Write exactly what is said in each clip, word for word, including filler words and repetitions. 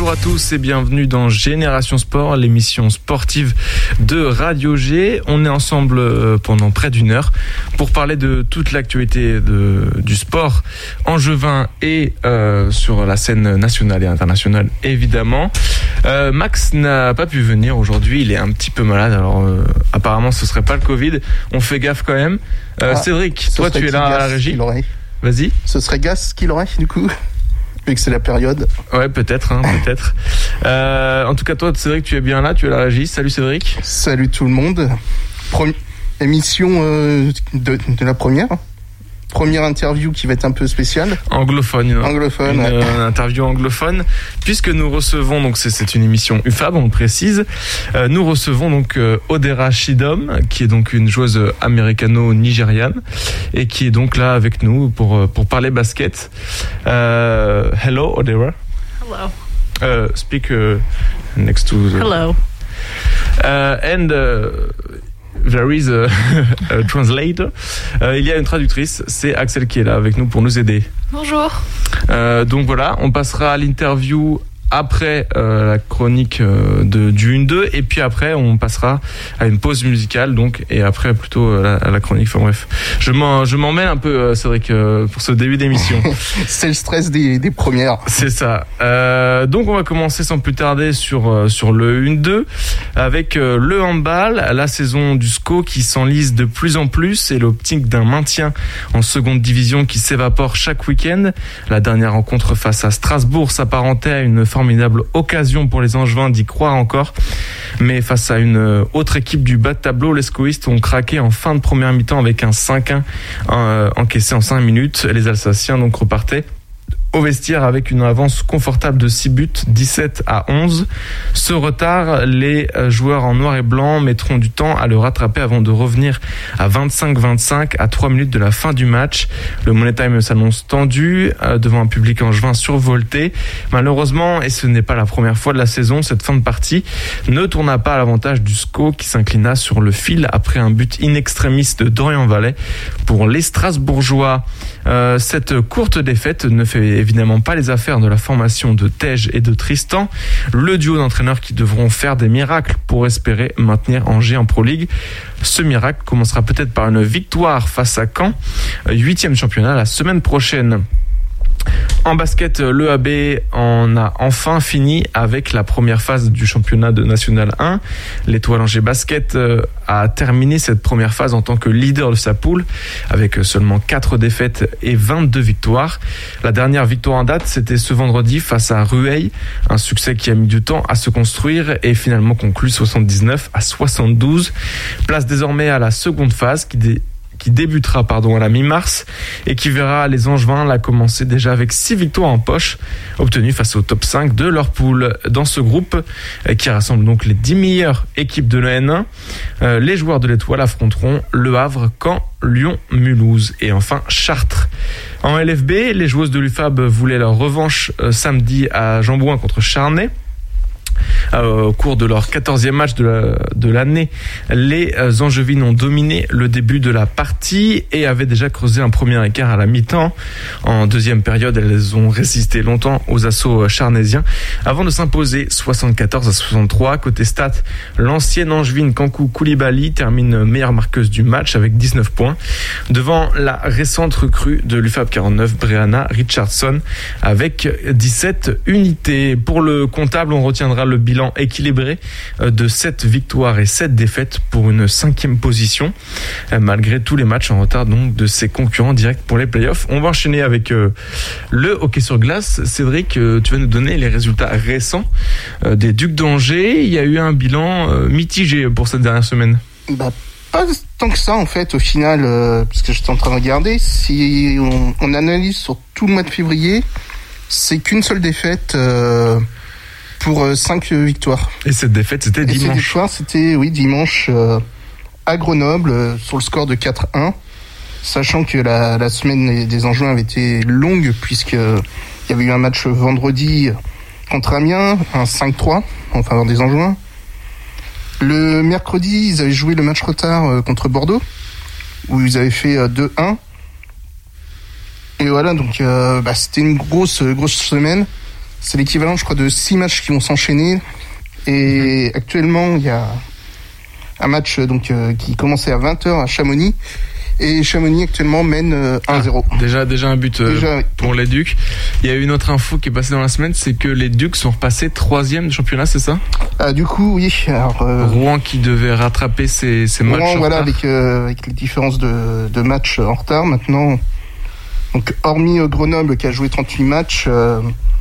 Bonjour à tous et bienvenue dans Génération Sport, l'émission sportive de Radio G. On est ensemble pendant près d'une heure pour parler de toute l'actualité de, du sport angevin et euh, sur la scène nationale et internationale évidemment. Euh, Max n'a pas pu venir aujourd'hui, il est un petit peu malade, alors euh, apparemment ce serait pas le Covid, on fait gaffe quand même. Euh, ah, Cédric, toi tu es là à la régie. Vas-y. Ce serait Gas qui l'aurait du coup, vu que c'est la période. Ouais, peut-être, hein, peut-être. Euh, en tout cas, toi, Cédric, tu es bien là, tu es à la régie. Salut Cédric. Salut tout le monde. Premi- émission euh, de, de la première. Première interview qui va être un peu spéciale. Anglophone. Une, anglophone. Une, ouais. une interview anglophone. Puisque nous recevons, donc c'est, c'est une émission U F A B, on le précise. Euh, nous recevons donc euh, Odera Chidom, qui est donc une joueuse américano-nigériane et qui est donc là avec nous pour pour parler basket. Euh, hello, Odera. Hello. Uh, speak uh, next to. The... Hello. Uh, and. Uh, There is a, a translator. Euh, il y a une traductrice, c'est Axel qui est là avec nous pour nous aider. Bonjour. Euh, donc voilà, on passera à l'interview après euh, la chronique euh, de, du un deux et puis après on passera à une pause musicale donc et après plutôt euh, la, la chronique. Enfin bref, je m'en, je m'en mêle un peu euh, Cédric euh, pour ce début d'émission. C'est le stress des, des premières. C'est ça. Euh, donc on va commencer sans plus tarder sur euh, sur le un deux avec euh, le handball, la saison du S C O qui s'enlise de plus en plus et l'optique d'un maintien en seconde division qui s'évapore chaque week-end. La dernière rencontre face à Strasbourg s'apparentait à une formidable occasion pour les Angevins d'y croire encore. Mais face à une autre équipe du bas de tableau, les scoïstes ont craqué en fin de première mi-temps avec un cinq un euh, encaissé en cinq minutes. Les Alsaciens donc repartaient au vestiaire avec une avance confortable de six buts, dix-sept à onze. Ce retard, les joueurs en noir et blanc mettront du temps à le rattraper avant de revenir à vingt-cinq vingt-cinq à trois minutes de la fin du match. Le Money Time s'annonce tendu euh, devant un public angevin survolté. Malheureusement, et ce n'est pas la première fois de la saison, cette fin de partie ne tourna pas à l'avantage du S C O qui s'inclina sur le fil après un but in extremis de Dorian Vallet. Pour les Strasbourgeois, euh, cette courte défaite ne fait évidemment pas les affaires de la formation de Tej et de Tristan, le duo d'entraîneurs qui devront faire des miracles pour espérer maintenir Angers en Pro League. Ce miracle commencera peut-être par une victoire face à Caen, huitième championnat la semaine prochaine. En basket, le A B en a enfin fini avec la première phase du championnat de National un. L'Étoile Angers Basket a terminé cette première phase en tant que leader de sa poule avec seulement quatre défaites et vingt-deux victoires. La dernière victoire en date, c'était ce vendredi face à Rueil, un succès qui a mis du temps à se construire et finalement conclu soixante-dix-neuf à soixante-douze. Place désormais à la seconde phase qui dé- qui débutera pardon, à la mi-mars et qui verra les Angevins la commencer déjà avec six victoires en poche obtenues face au top cinq de leur poule. Dans ce groupe qui rassemble donc les dix meilleures équipes de la N un, les joueurs de l'Étoile affronteront Le Havre, Caen, Lyon, Mulhouse et enfin Chartres. En L F B, les joueuses de l'U F A B voulaient leur revanche samedi à Jean-Bouin contre Charnay. Euh, au cours de leur quatorzième match de, la, de l'année, les Angevines ont dominé le début de la partie et avaient déjà creusé un premier écart à la mi-temps. En deuxième période, elles ont résisté longtemps aux assauts charnaisiens avant de s'imposer soixante-quatorze à soixante-trois. Côté stats, l'ancienne Angevine Kankou Koulibaly termine meilleure marqueuse du match avec dix-neuf points devant la récente recrue de l'U F A B quarante-neuf, Brianna Richardson, avec dix-sept unités. Pour le comptable, on retiendra le bilan équilibré de sept victoires et sept défaites pour une cinquième position, malgré tous les matchs en retard donc de ses concurrents directs pour les playoffs. On va enchaîner avec euh, le hockey sur glace. Cédric, euh, tu vas nous donner les résultats récents euh, des Ducs d'Angers. Il y a eu un bilan euh, mitigé pour cette dernière semaine. Bah, pas tant que ça en fait au final, euh, parce que j'étais en train de regarder. Si on, on analyse sur tout le mois de février, c'est qu'une seule défaite euh, pour euh, cinq victoires. Et cette défaite, c'était Et dimanche. Cette victoire, c'était oui dimanche euh, à Grenoble euh, sur le score de quatre un. Sachant que la, la semaine des Angevins avait été longue puisque il y avait eu un match vendredi contre Amiens, un cinq trois en faveur des Angevins. Le mercredi, ils avaient joué le match retard contre Bordeaux, où ils avaient fait deux un. Et voilà, donc euh, bah, c'était une grosse, grosse semaine. c'est l'équivalent, je crois, de six matchs qui vont s'enchaîner. Et mmh. actuellement, il y a un match donc euh, qui commençait à vingt heures à Chamonix. Et Chamonix actuellement mène euh, un à zéro. Ah, déjà, déjà un but euh, déjà, oui. pour les Ducs. Il y a une autre info qui est passée dans la semaine, c'est que les Ducs sont repassés troisième du championnat, c'est ça ? Ah, du coup, oui. Alors, euh, Rouen qui devait rattraper ses, ses matchs Rouen, en voilà, retard. Avec, euh, avec les différences de, de matchs en retard. Maintenant, donc, hormis euh, Grenoble qui a joué trente-huit matchs, euh,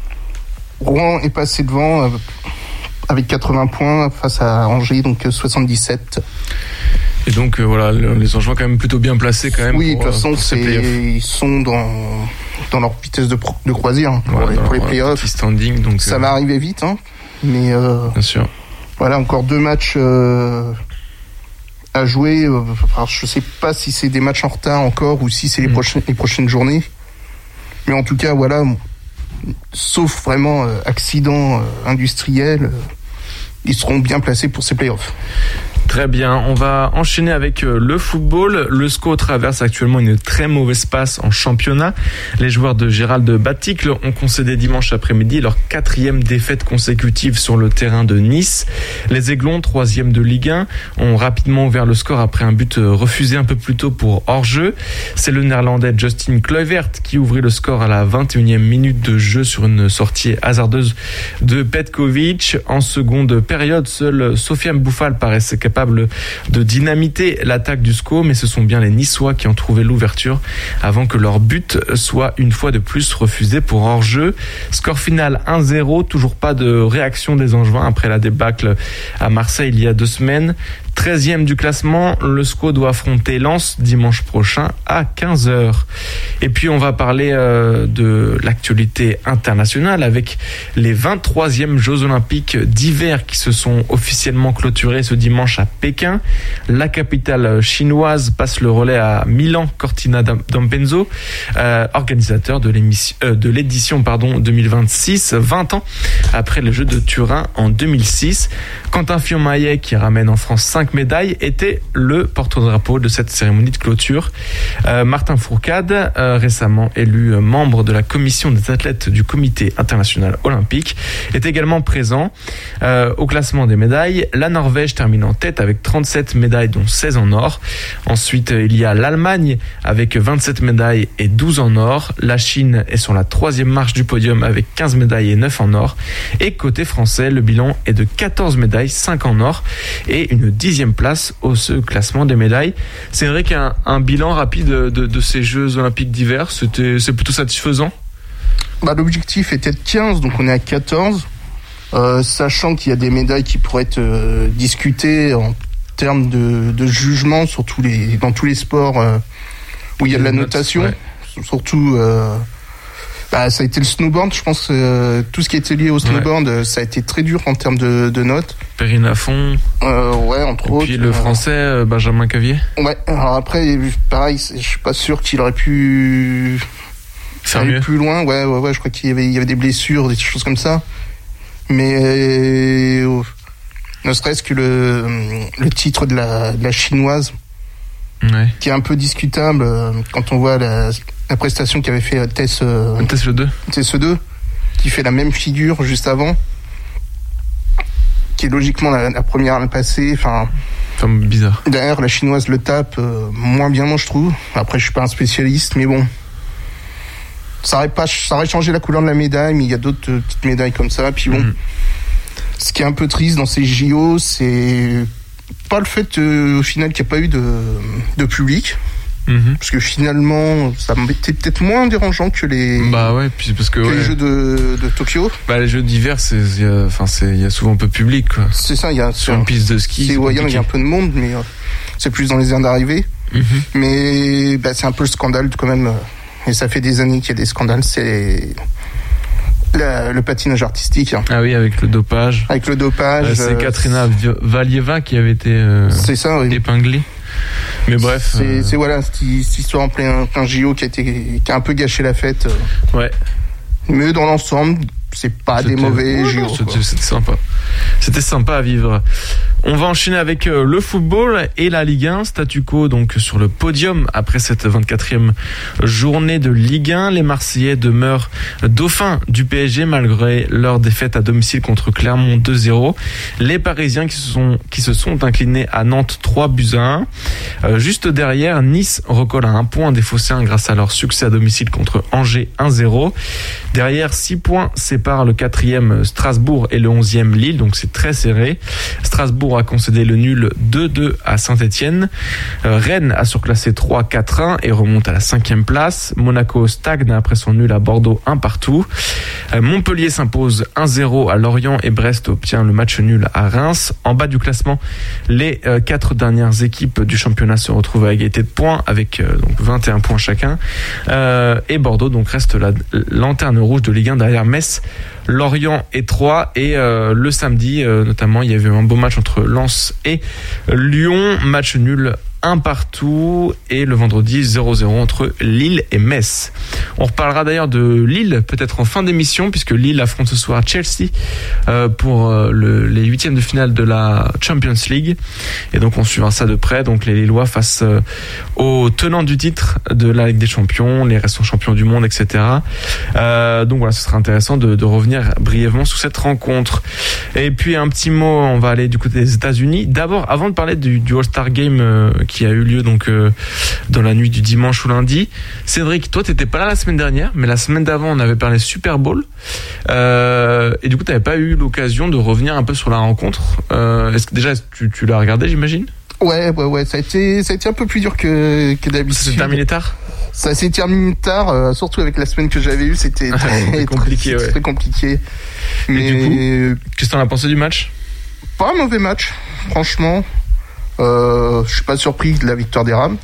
Rouen est passé devant euh, avec quatre-vingts points face à Angers, donc euh, soixante-dix-sept. Et donc euh, voilà, les Angevins quand même plutôt bien placés quand même. Oui, pour, de toute façon, c'est, ils sont dans dans leur vitesse de, pro, de croisière hein, pour, voilà, les, pour les playoffs. Standing, donc ça euh... va arriver vite, hein, mais euh, bien sûr. Voilà, encore deux matchs euh, à jouer. Euh, enfin, je sais pas si c'est des matchs en retard encore ou si c'est les mmh. prochaines les prochaines journées. Mais en tout cas, voilà, sauf vraiment euh, accident euh, industriel, euh, ils seront bien placés pour ces playoffs. Très bien, on va enchaîner avec le football. Le S C O traverse actuellement une très mauvaise passe en championnat. Les joueurs de Gérald Baticle ont concédé dimanche après-midi leur quatrième défaite consécutive sur le terrain de Nice. Les Aiglons, troisième de Ligue un, ont rapidement ouvert le score après un but refusé un peu plus tôt pour hors-jeu. C'est le Néerlandais Justin Kluivert qui ouvrit le score à la vingt et unième minute de jeu sur une sortie hasardeuse de Petkovic. En seconde période, seul Sofiane Bouffal paraissait capable de dynamiter l'attaque du S C O, mais ce sont bien les Niçois qui ont trouvé l'ouverture avant que leur but soit une fois de plus refusé pour hors-jeu. Score final un zéro, toujours pas de réaction des Angevins après la débâcle à Marseille il y a deux semaines. treizième du classement, le S C O doit affronter Lens dimanche prochain à quinze heures. Et puis on va parler euh, de l'actualité internationale avec les vingt-troisièmes Jeux Olympiques d'hiver qui se sont officiellement clôturés ce dimanche à Pékin. La capitale chinoise passe le relais à Milan Cortina d'Ampezzo, euh, organisateur de, euh, de l'édition pardon, deux mille vingt-six, vingt ans après les Jeux de Turin en deux mille six. Quentin Fillon-Maillet, qui ramène en France cinq médailles, était le porte-drapeau de cette cérémonie de clôture. Euh, Martin Fourcade, euh, récemment élu membre de la commission des athlètes du Comité international olympique, est également présent. Euh, au classement des médailles, la Norvège termine en tête avec trente-sept médailles, dont seize en or. Ensuite, il y a l'Allemagne avec vingt-sept médailles et douze en or. La Chine est sur la troisième marche du podium avec quinze médailles et neuf en or. Et côté français, le bilan est de quatorze médailles, cinq en or et une dixième place au ce classement des médailles. C'est vrai qu'un un bilan rapide de, de, de ces Jeux Olympiques d'hiver, c'était, c'est plutôt satisfaisant. Bah, l'objectif était de quinze, donc on est à quatorze. Euh, sachant qu'il y a des médailles qui pourraient être euh, discutées en termes de, de jugement sur tous les, dans tous les sports euh, où il y a de la notation. Ouais. Surtout, euh, bah, ça a été le snowboard. Je pense euh, tout ce qui a été lié au snowboard, ouais. Ça a été très dur en termes de, de notes. Perrine Lafont. Euh, ouais, entre Et autres. Puis le euh, français euh, Benjamin Cavier. Ouais. Alors après, pareil, je suis pas sûr qu'il aurait pu faire mieux. Plus loin. Ouais, ouais, ouais. Je crois qu'il y avait, il y avait des blessures, des choses comme ça. Mais euh, ne serait-ce que le, le titre de la, de la chinoise, ouais. Qui est un peu discutable euh, quand on voit la, la prestation qu'avait fait Tess euh, Tess deux, Tess deux, qui fait la même figure juste avant, qui est logiquement la, la première à le passer. Enfin, comme bizarre. D'ailleurs, la chinoise le tape euh, moins bien, moi je trouve. Après, je suis pas un spécialiste, mais bon. Ça aurait pas, ça aurait changé la couleur de la médaille, mais il y a d'autres euh, petites médailles comme ça. Puis bon, mmh. Ce qui est un peu triste dans ces J O, c'est pas le fait euh, au final qu'il n'y a pas eu de, de public. Mmh. Parce que finalement, ça m'était peut-être moins dérangeant que les, bah ouais, puis parce que, que ouais. les Jeux de, de Tokyo. Bah, les Jeux d'hiver, c'est, il y a, enfin, c'est, il y a souvent peu de public, quoi. C'est ça, il y a sur une piste de ski. C'est, ouais, il y a un peu de monde, mais euh, c'est plus dans les aires d'arrivée. Mmh. Mais bah, c'est un peu le scandale quand même. Et ça fait des années qu'il y a des scandales, c'est la, le patinage artistique. Ah oui, avec le dopage. Avec le dopage. Euh, c'est euh, Katrina Valieva qui avait été euh, c'est ça, oui. épinglée. Mais bref. C'est, euh... c'est voilà, cette, cette histoire en plein, plein J O qui a, été, qui a un peu gâché la fête. Ouais. Mais dans l'ensemble, c'est pas c'était, des mauvais ouais, J O. Non, c'était, c'était sympa. C'était sympa à vivre. On va enchaîner avec le football et la Ligue un. Statu quo donc sur le podium après cette vingt-quatrième journée de Ligue un. Les Marseillais demeurent dauphins du P S G malgré leur défaite à domicile contre Clermont deux zéro. Les Parisiens qui se sont, qui se sont inclinés à Nantes trois buts à un. Euh, juste derrière, Nice recolle à un point des Phocéens grâce à leur succès à domicile contre Angers un zéro. Derrière, six points séparent le quatrième Strasbourg et le onzième Lille, donc c'est très serré. Strasbourg a concédé le nul deux deux à Saint-Etienne. Euh, Rennes a surclassé trois quatre un et remonte à la cinquième place. Monaco stagne après son nul à Bordeaux un partout. Euh, Montpellier s'impose un zéro à Lorient et Brest obtient le match nul à Reims. En bas du classement, les euh, quatre dernières équipes du championnat se retrouvent à égalité de points avec euh, donc vingt et un points chacun. Euh, et Bordeaux donc reste la lanterne rouge de Ligue un derrière Metz, Lorient et Troyes. Et euh, le samedi euh, notamment, il y avait un beau match entre Lens et Lyon, match nul un partout, et le vendredi zéro zéro entre Lille et Metz. On reparlera d'ailleurs de Lille peut-être en fin d'émission puisque Lille affronte ce soir Chelsea euh, pour euh, le, les huitièmes de finale de la Champions League, et donc on suivra ça de près. Donc les Lillois face euh, aux tenants du titre de la Ligue des Champions, les restants champions du monde, et cetera. Euh, donc voilà, ce sera intéressant de, de revenir brièvement sur cette rencontre. Et puis un petit mot, on va aller du côté des États-Unis. D'abord, avant de parler du, du All-Star Game euh, qui a eu lieu donc euh, dans la nuit du dimanche au lundi. Cédric, toi t'étais pas là la semaine dernière, mais la semaine d'avant on avait parlé Super Bowl euh, et du coup t'avais pas eu l'occasion de revenir un peu sur la rencontre. Euh, est-ce que déjà est-ce que tu, tu l'as regardé, j'imagine? Ouais, ouais, ouais, ça a été, ça a été un peu plus dur que, que d'habitude. Ça s'est terminé tard? Ça s'est terminé tard, euh, surtout avec la semaine que j'avais eue, c'était très, compliqué, très, ouais. très compliqué. Mais et du coup, qu'est-ce que t'en as pensé du match? Pas un mauvais match, franchement. Euh, je suis pas surpris de la victoire des Rams,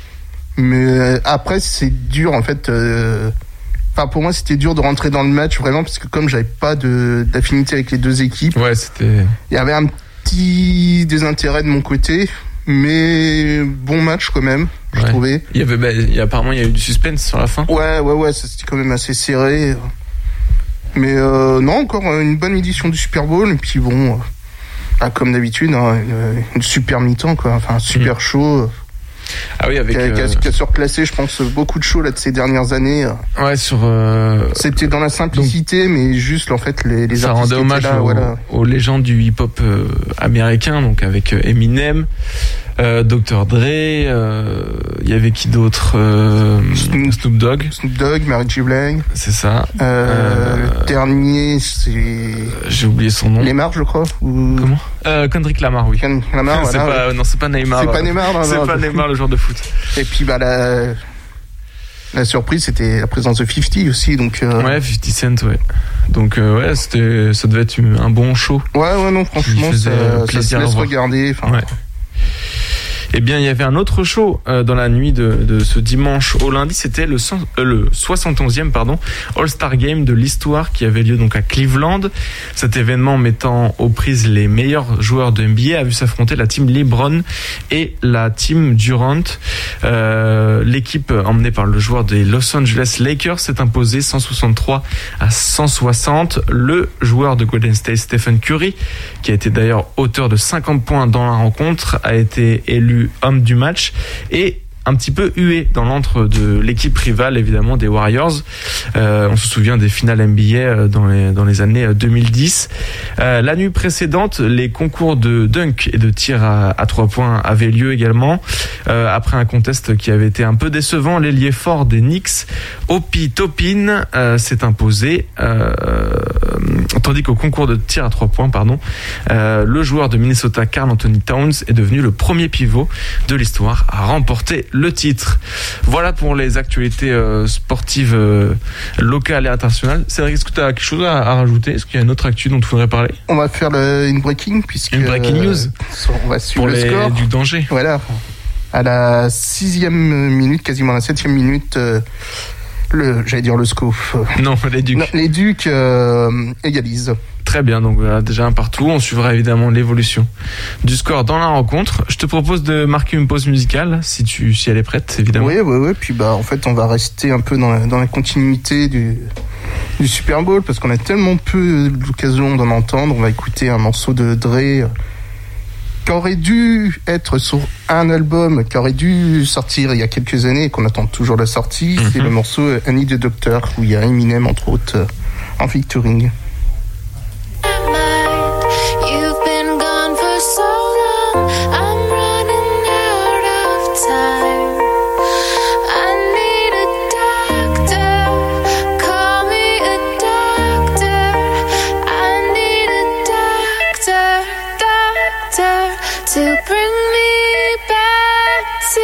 mais après c'est dur en fait. Euh... Enfin pour moi c'était dur de rentrer dans le match vraiment parce que comme j'avais pas de d'affinité avec les deux équipes, ouais c'était. Il y avait un petit désintérêt de mon côté, mais bon match quand même. Je ouais. trouvais. Il y avait, bah, il y a, apparemment il y a eu du suspense sur la fin. Ouais ouais ouais, c'était quand même assez serré. Mais euh, non, encore une bonne édition du Super Bowl et puis bon. Euh... Ah, comme d'habitude, hein, une, une super mi-temps, quoi. Enfin, un super mmh. show. Ah oui, avec qui a, euh... qui a surclassé, je pense, beaucoup de shows là de ces dernières années. Ouais, sur. Euh... C'était dans la simplicité, donc, mais juste en fait les, les ça artistes rendait hommage là, aux, voilà. aux légendes du hip-hop euh, américain, donc avec euh, Eminem, euh, docteur Dre, il euh, y avait qui d'autre euh, Snoop, Snoop Dogg. Snoop Dogg, Mary J. Blige. C'est ça. Euh, euh, dernier, c'est. J'ai oublié son nom. Neymar, je crois. Ou... Comment euh, Kendrick Lamar, oui. Kendrick Lamar, c'est voilà, pas, ouais. Non, c'est pas Neymar. C'est pas Neymar, non, C'est non, pas non. Neymar, le joueur de foot. Et puis bah la la surprise, c'était la présence de cinquante aussi, donc. Euh... Ouais, cinquante Cent, ouais. Donc euh, ouais, c'était, ça devait être un bon show. Ouais, ouais, non, franchement, ça, ça se laisse regarder. Enfin. Ouais. Eh bien, il y avait un autre show euh, dans la nuit de, de ce dimanche au lundi. C'était le, euh, le soixante et onzième pardon, All-Star Game de l'histoire qui avait lieu donc à Cleveland. Cet événement mettant aux prises les meilleurs joueurs de N B A a vu s'affronter la team LeBron et la team Durant. Euh, l'équipe emmenée par le joueur des Los Angeles Lakers s'est imposée cent soixante-trois à cent soixante. Le joueur de Golden State, Stephen Curry, qui a été d'ailleurs auteur de cinquante points dans la rencontre, a été élu homme du match et un petit peu hué dans l'antre de l'équipe rivale, évidemment, des Warriors. Euh, on se souvient des finales N B A dans les, dans les années deux mille dix. Euh, la nuit précédente, les concours de dunk et de tir à, à trois points avaient lieu également. Euh, après un contest qui avait été un peu décevant, l'ailier fort des Knicks, Obi Toppin, euh, s'est imposé. Euh, tandis qu'au concours de tir à trois points, pardon, euh, le joueur de Minnesota, Karl Anthony Towns, est devenu le premier pivot de l'histoire à remporter le titre. Voilà pour les actualités euh, sportives euh, locales et internationales. Cédric, est-ce que tu as quelque chose à, à rajouter? Est-ce qu'il y a une autre actu dont tu voudrais parler? On va faire le, une breaking puisque une breaking news. Euh, on va suivre pour le les, score du danger. Voilà. À la sixième minute, quasiment à la septième minute, euh, le, j'allais dire le scoop. Non, les Ducs. Non, les Ducs euh, égalisent. Très bien, donc voilà, déjà un partout. On suivra évidemment l'évolution du score dans la rencontre. Je te propose de marquer une pause musicale, si tu, si elle est prête, évidemment. Oui, oui, oui. Puis bah, en fait, on va rester un peu dans la, dans la continuité du, du Super Bowl parce qu'on a tellement peu l'occasion d'en entendre. On va écouter un morceau de Dre qui aurait dû être sur un album, qui aurait dû sortir il y a quelques années et qu'on attend toujours la sortie, mm-hmm. c'est le morceau I Need a Doctor, où il y a Eminem, entre autres, en featuring. To bring me back to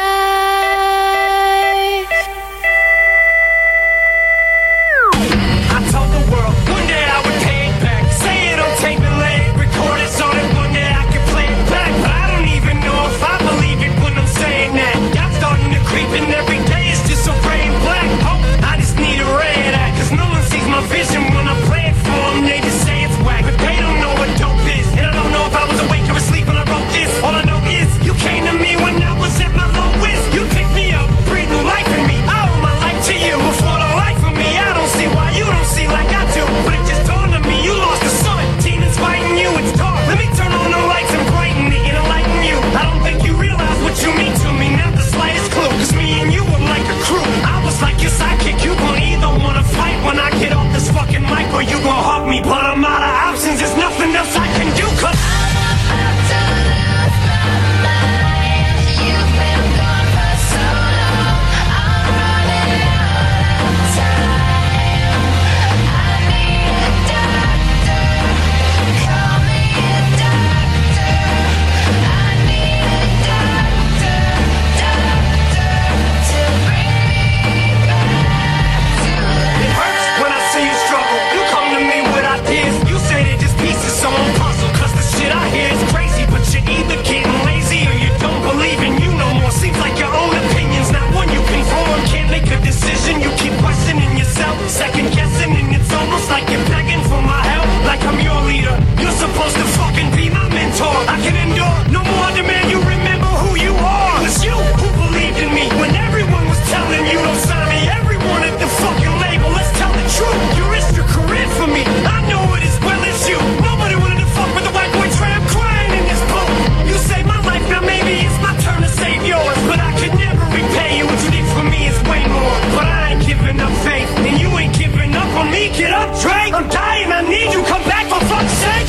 life. I told the world one day I would pay it back. Say it on tape and let it record it so that one day I could play it back. But I don't even know if I believe it when I'm saying that. I'm starting to creep and every day it's just so gray and black. Oh, I just need a red act, cause no one sees my vision when I play it for them. They just say it's whack, but they don't know what dope is. And I don't know if I was awake or asleep when I wrote this. All I know is you came to me when I was at my lowest. You picked me up, breathed new life in me. I owe my life to you. Before the life of me, I don't see why you don't see like I do. But it just dawned on me, you lost the sun. Demons fighting you, it's dark. Let me turn on the lights and brighten it and enlighten you. I don't think you realize what you mean to me, not the slightest clue. Cause me and you were like a crew. I was like your sidekick, you gon' either wanna fight when I get off this fucking mic, or you gon' hug me. But I'm out of options, there's nothing else I can do, cause you keep questioning yourself, second guessing, and it's almost like you're begging for my help. Like I'm your leader, you're supposed to fucking be my mentor. I can endure no more demand you remember who you are. It's you who believed in me when everyone was telling you don't sign me. Everyone at the fucking label, let's tell the truth. You risked your career for me, I know it as well as you. Nobody wanted to fuck with the white boy tramp crying in this boat. You saved my life, now maybe it's my turn to save yours. But I could never repay you, what you did for me is way more. But I giving up faith, and you ain't giving up on me. Get up, Drake, I'm dying, I need you, come back for fuck's sake.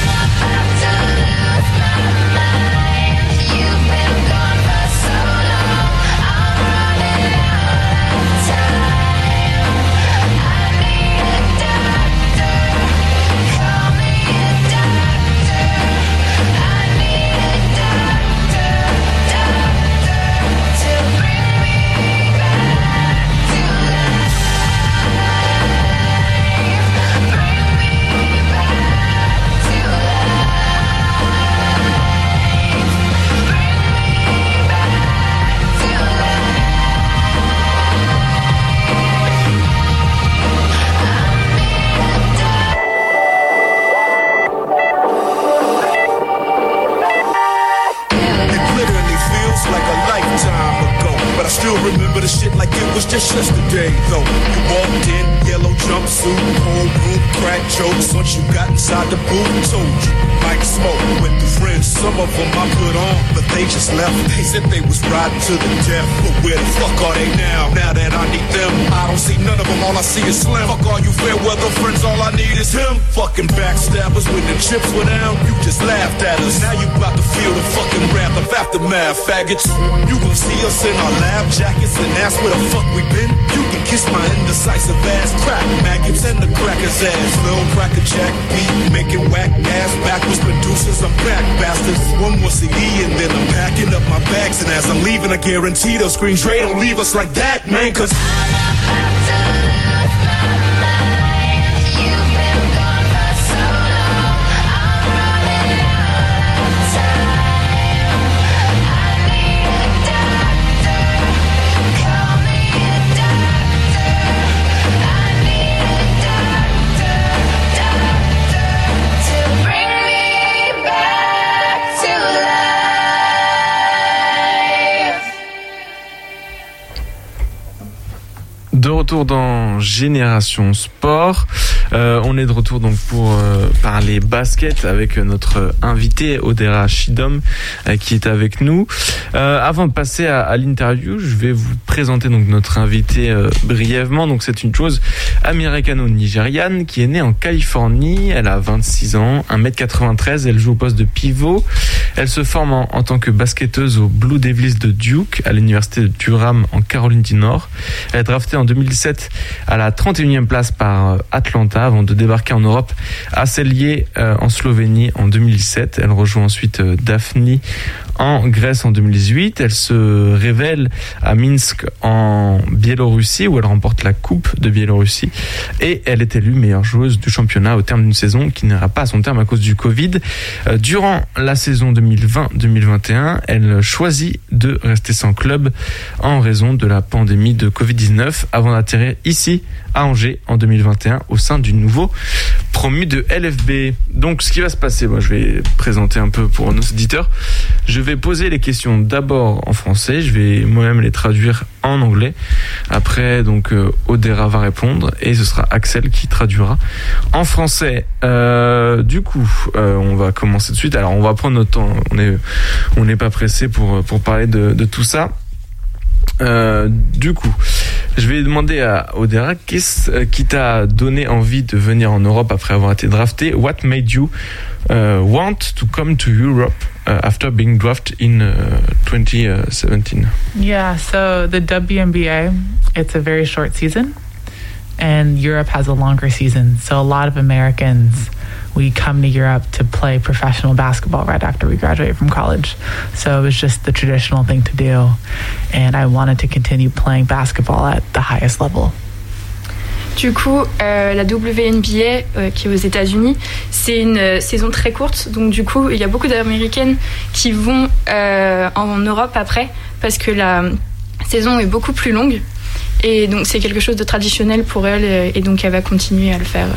Remember the shit like it was just yesterday, though. You walked in, yellow jumpsuit, homeroom, crack jokes. Once you got inside the booth, told you, might smoke with the friends. Some of them I put on, but they just left. They said they was riding to the death. But where the fuck are they now? Now that I need them, I don't see none of them, all I see is Slim. Fuck all you fair weather friends, all I need is him. Fucking backstabbers, when the chips were down, you just laughed at us. Now you about to feel the fucking wrath of aftermath, faggots. You gon' see us in our lab jackets and ask where the fuck we been. You can kiss my indecisive ass, crack maggots and the cracker's ass. Little cracker jack beat, making whack ass backwards producers. I'm back, bastards. One more C D and then I'm packing up my bags. And as I'm leaving, I guarantee they'll scream, Dre, don't leave us like that, man, cause retour dans Génération Sport. Euh, on est de retour donc pour euh, parler basket avec notre invité Odera Chidom euh, qui est avec nous. Euh, avant de passer à, à l'interview, je vais vous présenter donc notre invité euh, brièvement. Donc c'est une chose américano-nigériane qui est née en Californie. Elle a vingt-six ans, un mètre quatre-vingt-treize. Elle joue au poste de pivot. Elle se forme en, en tant que basketteuse aux Blue Devils de Duke à l'université de Durham en Caroline du Nord. Elle est draftée en deux mille dix-sept à la trente et unième place par Atlanta avant de débarquer en Europe à Celje euh, en Slovénie en deux mille dix-sept. Elle rejoint ensuite euh, Daphne en Grèce en deux mille dix-huit. Elle se révèle à Minsk en Biélorussie où elle remporte la Coupe de Biélorussie et elle est élue meilleure joueuse du championnat au terme d'une saison qui n'ira pas à son terme à cause du Covid. Euh, durant la saison deux mille vingt deux mille vingt et un, elle choisit de rester sans club en raison de la pandémie de covid dix-neuf avant d'atterrir ici à Angers en deux mille vingt et un au sein du nouveau promu de L F B. Donc ce qui va se passer, moi je vais présenter un peu pour nos auditeurs. Je vais poser les questions d'abord en français, je vais moi-même les traduire en anglais. Après donc euh, Odera va répondre et ce sera Axel qui traduira en français. Euh, du coup, euh, on va commencer tout de suite. Alors on va prendre notre temps, on est on n'est pas pressé pour pour parler de, de tout ça. Euh, du coup, je vais demander à Odera qu'est-ce qui t'a donné envie de venir en Europe après avoir été drafté. What made you uh, want to come to Europe uh, after being drafted in uh, twenty seventeen? Yeah, so the W N B A, it's a very short season, and Europe has a longer season. So a lot of Americans, we come to Europe to play professional basketball right after we graduate from college. So it was just the traditional thing to do. And I wanted to continue playing basketball at the highest level. Du coup, euh, la W N B A, euh, qui est aux États-Unis, c'est une euh, saison très courte. Donc du coup, il y a beaucoup d'Américaines qui vont euh, en Europe après, parce que la saison est beaucoup plus longue. Et donc c'est quelque chose de traditionnel pour elle, et donc elle va continuer à le faire.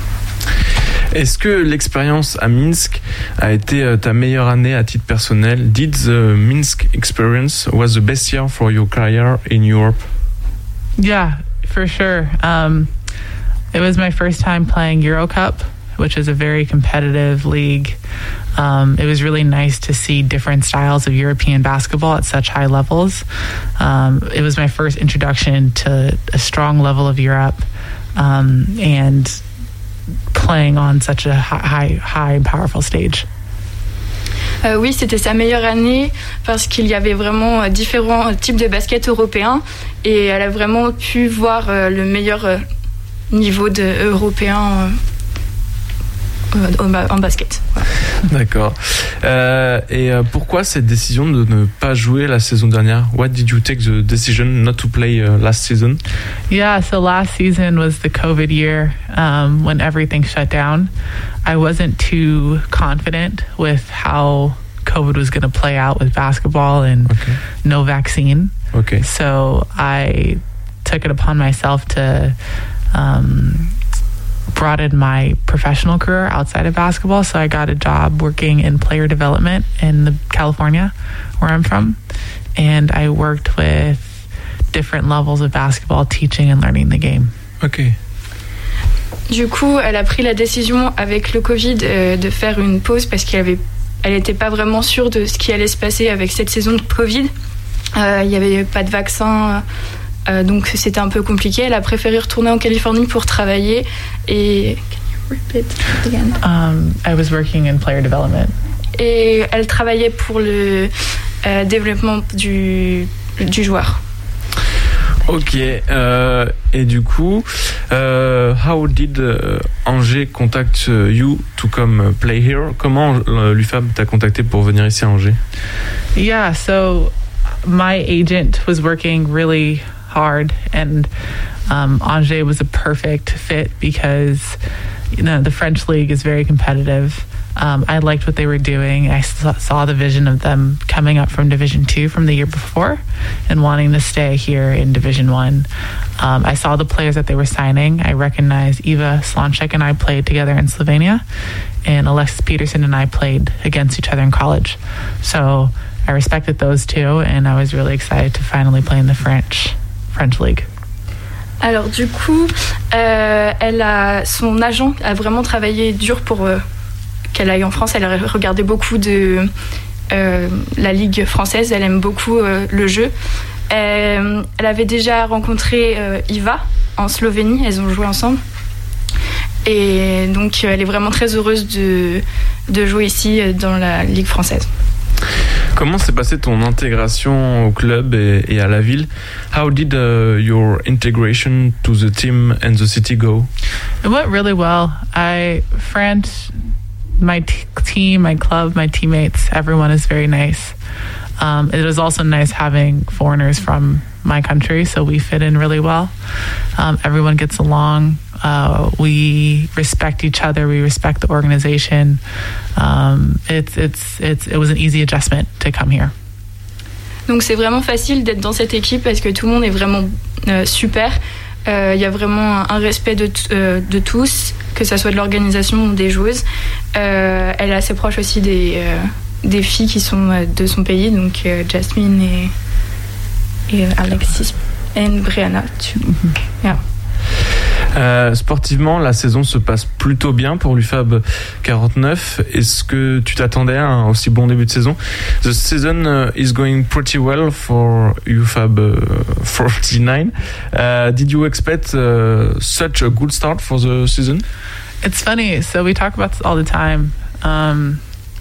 Est-ce que l'expérience à Minsk a été ta meilleure année à titre personnel? Did the Minsk experience was the best year for your career in Europe? Yeah, for sure. Um, it was my first time playing Eurocup, which is a very competitive league. Um, it was really nice to see different styles of European basketball at such high levels. Um, it was my first introduction to a strong level of Europe, um, and playing on such a high, high and powerful stage. Euh, oui, c'était sa meilleure année parce qu'il y avait vraiment différents types de basket européens et elle a vraiment pu voir euh, le meilleur euh, niveau de européen euh, en basket. Voilà. D'accord. Euh, et pourquoi cette décision de ne pas jouer la saison dernière? What did you take the decision not to play uh, last season? Yeah, so last season was the COVID year, um, when everything shut down. I wasn't too confident with how COVID was going to play out with basketball and okay. no vaccine. Okay. So I took it upon myself to um, broaden my professional career outside of basketball. So I got a job working in player development in the California, where I'm from. And I worked with different levels of basketball, teaching and learning the game. Okay. Du coup, elle a pris la décision avec le Covid euh, de faire une pause parce qu'elle avait, elle n'était pas vraiment sûre de ce qui allait se passer avec cette saison de Covid. Euh, il n'y avait pas de vaccin, euh, donc c'était un peu compliqué. Elle a préféré retourner en Californie pour travailler. Et can you repeat again? Um, I was working in player development. Et elle travaillait pour le euh, développement du du joueur. Ok, euh, et du coup, uh, how did uh, Angers contact you to come play here? Comment uh, l'U F A B t'a contacté pour venir ici à Angers? Yeah, so my agent was working really hard, and um, Angers was a perfect fit because, you know, the French league is very competitive. Um, I liked what they were doing. I saw the vision of them coming up from Division Two from the year before and wanting to stay here in Division One. Um, I saw the players that they were signing. I recognized Eva Slonček and I played together in Slovenia, and Alexis Peterson and I played against each other in college. So I respected those two, and I was really excited to finally play in the French French league. Alors du coup, euh, elle a, son agent a vraiment travaillé dur pour euh, qu'elle aille en France. Elle a regardé beaucoup de euh, la Ligue française, elle aime beaucoup euh, le jeu. Euh, elle avait déjà rencontré euh, Iva en Slovénie, elles ont joué ensemble. Et donc elle est vraiment très heureuse de, de jouer ici dans la Ligue française. Comment s'est passée ton intégration au club et, et à la ville? How did uh, your integration to the team and the city go? It went really well. I, France, my t- team, my club, my teammates, everyone is very nice. Um, it was also nice having foreigners from my country, so we fit in really well. Um, everyone gets along. Uh, we respect each other. We respect the organization. Um, it's, it's, it's, it was an easy adjustment to come here. Donc c'est vraiment facile d'être dans cette équipe parce que tout le monde est vraiment euh, super. Il euh, y a vraiment un, un respect de, t- euh, de tous, que ça soit de l'organisation ou des joueuses. Euh, elle est assez proche aussi des, euh, des filles qui sont euh, de son pays, donc euh, Jasmine et, et Alexis et Brianna. Tu... Yeah. Euh, sportivement, la saison se passe plutôt bien pour l'U F A B quarante-neuf. Est-ce que tu t'attendais à un aussi bon début de saison? The season uh, is going pretty well for U F A B uh, forty-nine. Uh, did you expect uh, such a good start for the season? It's funny. So we talk about this all the time. Um,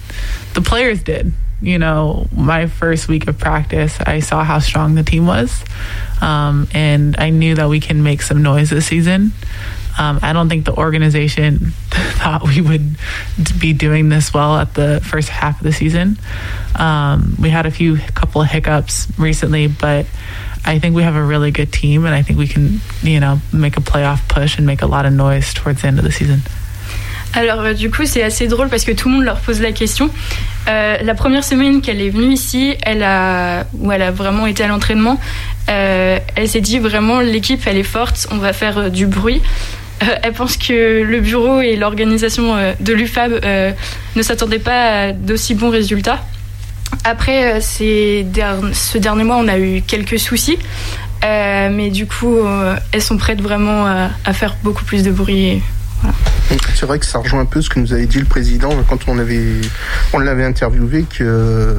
the players did. You know, my first week of practice, I saw how strong the team was. Um, and I knew that we can make some noise this season. Um, I don't think the organization thought we would be doing this well at the first half of the season. Um, we had a few couple of hiccups recently, but I think we have a really good team, and I think we can, you know, make a playoff push and make a lot of noise towards the end of the season. Alors euh, du coup c'est assez drôle parce que tout le monde leur pose la question. Euh, la première semaine qu'elle est venue ici, elle a, où elle a vraiment été à l'entraînement, euh, elle s'est dit vraiment l'équipe elle est forte, on va faire euh, du bruit. Euh, elle pense que le bureau et l'organisation euh, de l'U F A B euh, ne s'attendaient pas à d'aussi bons résultats. Après euh, ces der- ce dernier mois on a eu quelques soucis, euh, mais du coup euh, elles sont prêtes vraiment à, à faire beaucoup plus de bruit. Et, voilà. C'est vrai que ça rejoint un peu ce que nous avait dit le président quand on avait, on l'avait interviewé, que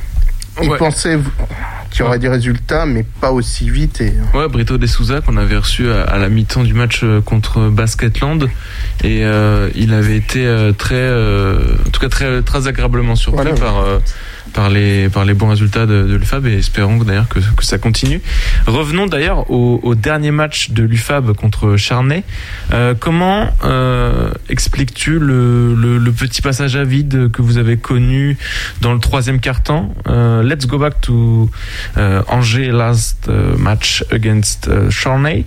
il ouais. pensait qu'il y aurait ouais. des résultats, mais pas aussi vite. Et... Ouais, Brito De Souza qu'on avait reçu à, à la mi-temps du match contre Basketland, et euh, il avait été euh, très, euh, en tout cas très, très agréablement surpris voilà, par. Euh, par les par les bons résultats de, de l'U F A B, et espérons d'ailleurs que, que ça continue. Revenons d'ailleurs au, au dernier match de l'U F A B contre Charnay. Euh, comment euh, expliques-tu le, le, le petit passage à vide que vous avez connu dans le troisième quart-temps? uh, Let's go back to uh, Angers last uh, match against uh, Charnay.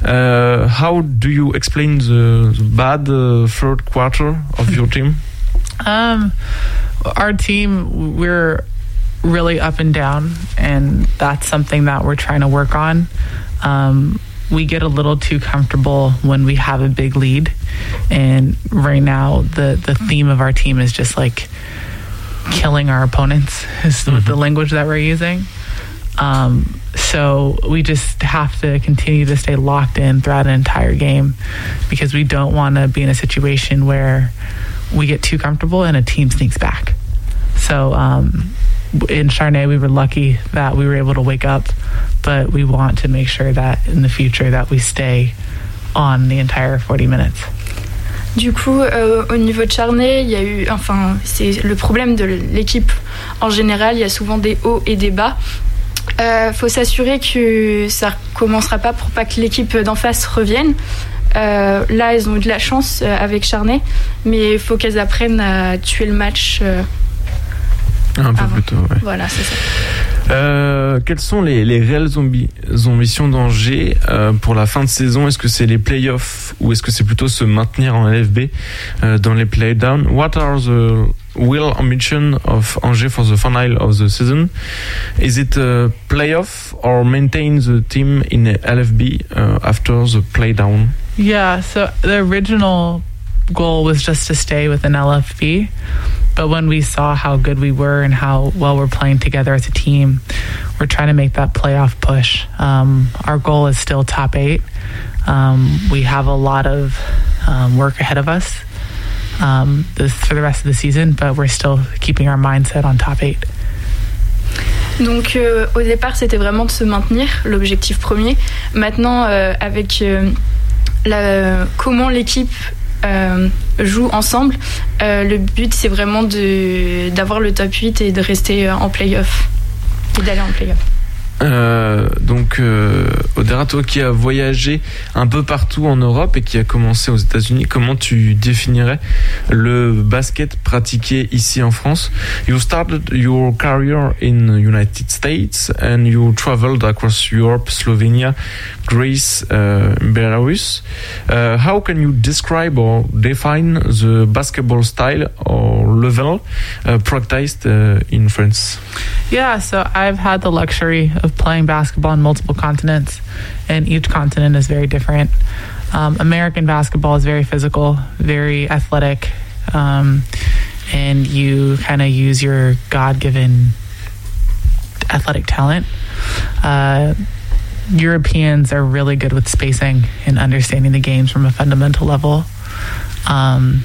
Uh, how do you explain the, the bad uh, third quarter of your team? Um, our team, we're really up and down, and that's something that we're trying to work on. Um, we get a little too comfortable when we have a big lead, and right now the, the theme of our team is just like killing our opponents is mm-hmm. the language that we're using. Um, so we just have to continue to stay locked in throughout an entire game, because we don't want to be in a situation where we get too comfortable and a team sneaks back. So um, in Charnay, we were lucky that we were able to wake up, but we want to make sure that in the future that we stay on the entire forty minutes. Du coup, euh, au niveau de Charnay, il y a eu, enfin, c'est le problème de l'équipe en général. Il y a souvent des hauts et des bas. Euh, faut s'assurer que ça recommencera pas pour pas que l'équipe d'en face revienne. Euh, là, elles ont eu de la chance euh, avec Charnay, mais il faut qu'elles apprennent à tuer le match euh, un peu avant. plus tôt. Ouais. Voilà, c'est ça. Euh, quelles sont les, les réelles zombies, ambitions d'Angers euh, pour la fin de saison? Est-ce que c'est les playoffs ou est-ce que c'est plutôt se maintenir en L F B euh, dans les playdowns? What are the real ambitions of Angers for the final of the season? Is it a playoff or maintain the team in L F B uh, after the playdown? Yeah, so the original goal was just to stay within L F B. But when we saw how good we were and how well we're playing together as a team, we're trying to make that playoff push. Um, our goal is still top eight. Um, we have a lot of um, work ahead of us um, this, for the rest of the season, but we're still keeping our mindset on top eight. Donc euh, au départ c'était vraiment de se maintenir, l'objectif premier. Maintenant euh, avec euh, la, comment l'équipe euh, joue ensemble, euh, le but c'est vraiment de, d'avoir le top huit et de rester en play-off et d'aller en play-off. Euh, donc euh, Odera, toi qui as voyagé un peu partout en Europe et qui a commencé aux États-Unis, comment tu définirais le basket pratiqué ici en France? You started your career in United States and you traveled across Europe, Slovenia, Greece, uh, Belarus. Uh, how can you describe or define the basketball style or level uh, practiced uh, in France? Yeah, so I've had the luxury of playing basketball on multiple continents, and each continent is very different. Um, American basketball is very physical, very athletic, um, and you kind of use your God-given athletic talent. Uh, Europeans are really good with spacing and understanding the games from a fundamental level. Um,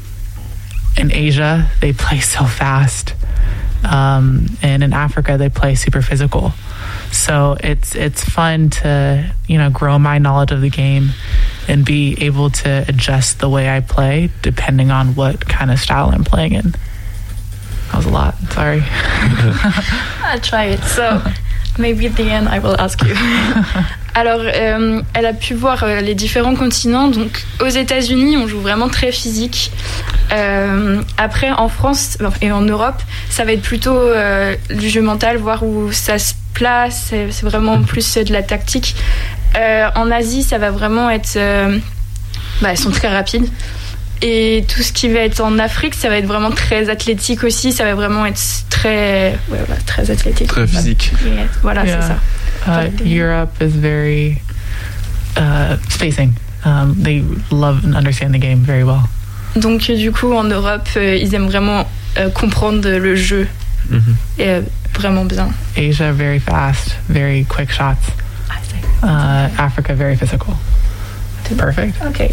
in Asia, they play so fast. Um, and in Africa, they play super physical. So it's it's fun to, you know, grow my knowledge of the game and be able to adjust the way I play depending on what kind of style I'm playing in. That was a lot. Sorry. I'll try it. So maybe at the end I will ask you. Alors, euh, elle a pu voir euh, les différents continents. Donc, aux États-Unis, on joue vraiment très physique. Euh, après, en France et en Europe, ça va être plutôt euh, du jeu mental, voir où ça se place. C'est, c'est vraiment plus de la tactique. Euh, en Asie, ça va vraiment être... Euh, bah, elles sont très rapides. Et tout ce qui va être en Afrique, ça va être vraiment très athlétique aussi. Ça va vraiment être très, ouais, voilà, très athlétique. Très physique. Yeah, voilà, Yeah. c'est ça. Uh, Europe is very uh, spacing. Um, they love and understand the game very well. Donc du coup en Europe euh, ils aiment vraiment euh, comprendre le jeu Mm-hmm. et euh, vraiment bien. Asia, very fast, very quick shots. Uh, Africa, very physical. Perfect. Ok.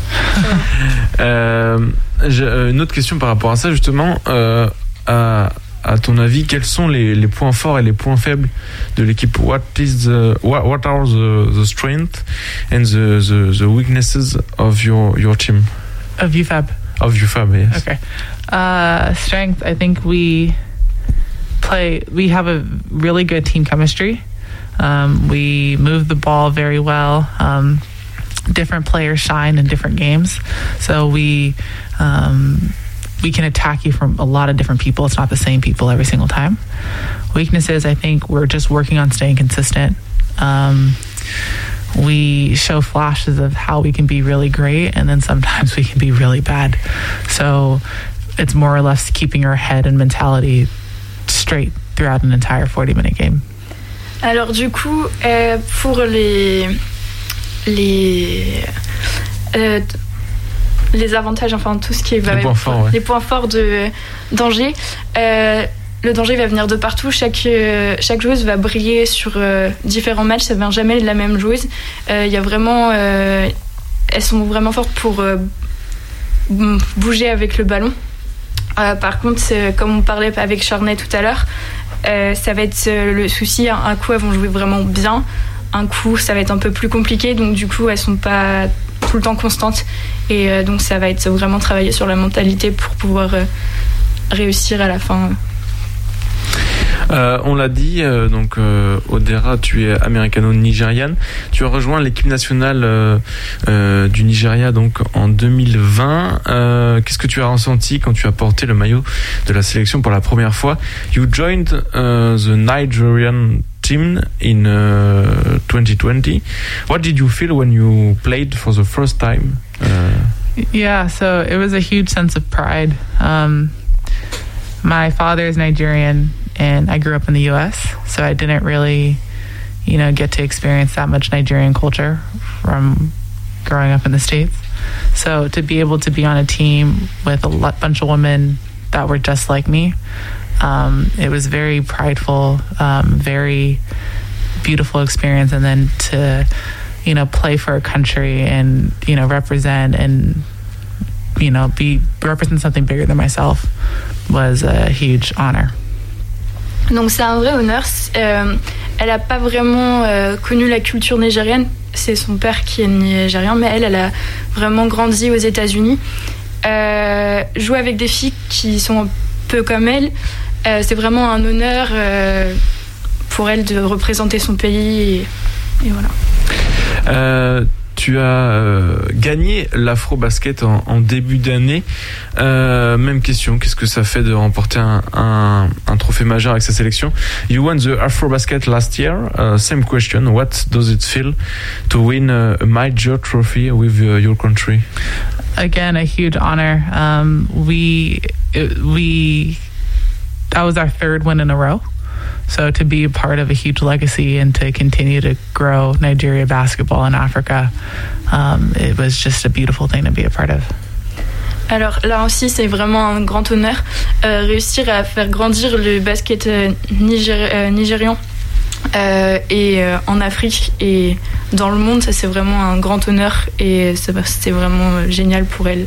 Euh, j'ai une autre question par rapport à ça justement. Euh, à, à ton avis, quels sont les, les points forts et les points faibles de l'équipe? What is the what, what are the, the strengths and the, the, the weaknesses of your your team? Of U F A B. Of U F A B, yes. Okay. Uh, strength, I think we play, we have a really good team chemistry. Um, we move the ball very well. Um, different players shine in different games. So we, um, we can attack you from a lot of different people. It's not the same people every single time. Weaknesses, I think we're just working on staying consistent. Um, we show flashes of how we can be really great, and then sometimes we can be really bad. So it's more or less keeping our head and mentality straight throughout an entire forty-minute game. Alors du coup euh, pour les les euh, les avantages, enfin tout ce qui va les points forts, ouais. les points forts de d'Angers. Euh, le danger va venir de partout. Chaque euh, chaque joueuse va briller sur euh, différents matchs. Ça vient jamais de la même joueuse. Il euh, y a vraiment, euh, elles sont vraiment fortes pour euh, bouger avec le ballon. Euh, par contre, comme on parlait avec Charnay tout à l'heure, euh, ça va être le souci. Un coup, elles vont jouer vraiment bien. Un coup, ça va être un peu plus compliqué. Donc du coup, elles sont pas tout le temps constantes. Et euh, donc ça va être vraiment travailler sur la mentalité pour pouvoir euh, réussir à la fin. Euh, on l'a dit, euh, donc euh, Odera, tu es américano-nigériane. Tu as rejoint l'équipe nationale euh, euh, du Nigeria donc en deux mille vingt. Euh, qu'est-ce que tu as ressenti quand tu as porté le maillot de la sélection pour la première fois? You joined uh, the Nigerian team in uh, twenty twenty. What did you feel when you played for the first time? Uh, Yeah, so it was a huge sense of pride. Um, my father is Nigerian, and I grew up in the U S, so I didn't really, you know, get to experience that much Nigerian culture from growing up in the States. So to be able to be on a team with a lot, bunch of women that were just like me, um, it was very prideful, um, very beautiful experience. And then to, you know, play for a country and, you know, represent and, you know, be represent something bigger than myself was a huge honor. Donc c'est un vrai honneur. Euh, elle n'a pas vraiment euh, connu la culture nigérienne. C'est son père qui est nigérien, mais elle, elle a vraiment grandi aux États-Unis. Euh, jouer avec des filles qui sont un peu comme elle, euh, c'est vraiment un honneur euh, pour elle de représenter son pays. Et, et voilà. Euh, tu as euh, gagné l'Afro-Basket en, en début d'année. Euh, même question, qu'est-ce que ça fait de remporter un, un, un trophée majeur avec sa sélection? You won the Afro-Basket last year. Uh, same question, what does it feel to win a, a major trophy with uh, your country? Again, a huge honor. Um, we, it, we, that was our third win in a row. So to be a part of a huge legacy and to continue to grow Nigeria basketball in Africa, um, it was just a beautiful thing to be a part of. Alors là aussi, c'est vraiment un grand honneur. Euh, réussir à faire grandir le basket euh, nigéri- euh, nigérian euh, et euh, en Afrique et dans le monde, ça c'est vraiment un grand honneur et c'était vraiment génial pour elle.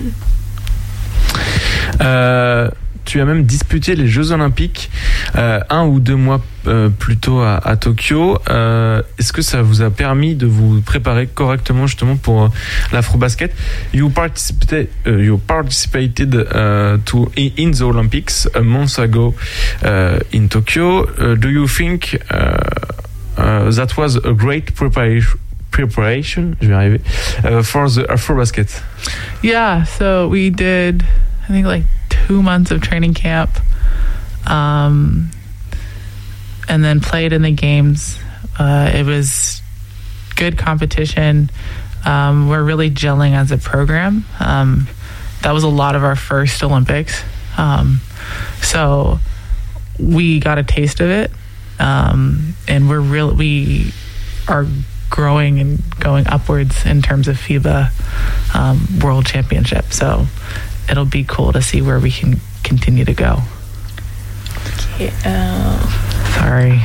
Euh... Tu as même disputé les Jeux Olympiques euh, un ou deux mois euh, plus tôt à, à Tokyo. Euh, est-ce que ça vous a permis de vous préparer correctement justement pour euh, l'Afro-Basket? You participated, uh, you participated uh, to in the Olympics a month ago uh, in Tokyo. Uh, do you think uh, uh, that was a great preparation? Preparation, je vais arriver, uh, for the Afro-Basket? Yeah, so we did, I think, like two months of training camp, um, and then played in the games. Uh, it was good competition. Um, we're really gelling as a program. Um, that was a lot of our first Olympics. Um, so we got a taste of it, um, and we're real. We are growing and going upwards in terms of FIBA um, World Championship. So it'll be cool to see where we can continue to go. Okay, uh, Sorry.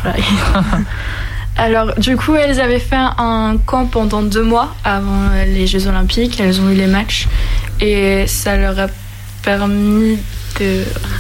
Alors, du coup, elles avaient fait un camp pendant deux mois avant les Jeux Olympiques. Elles ont eu les matchs et ça leur a permis de.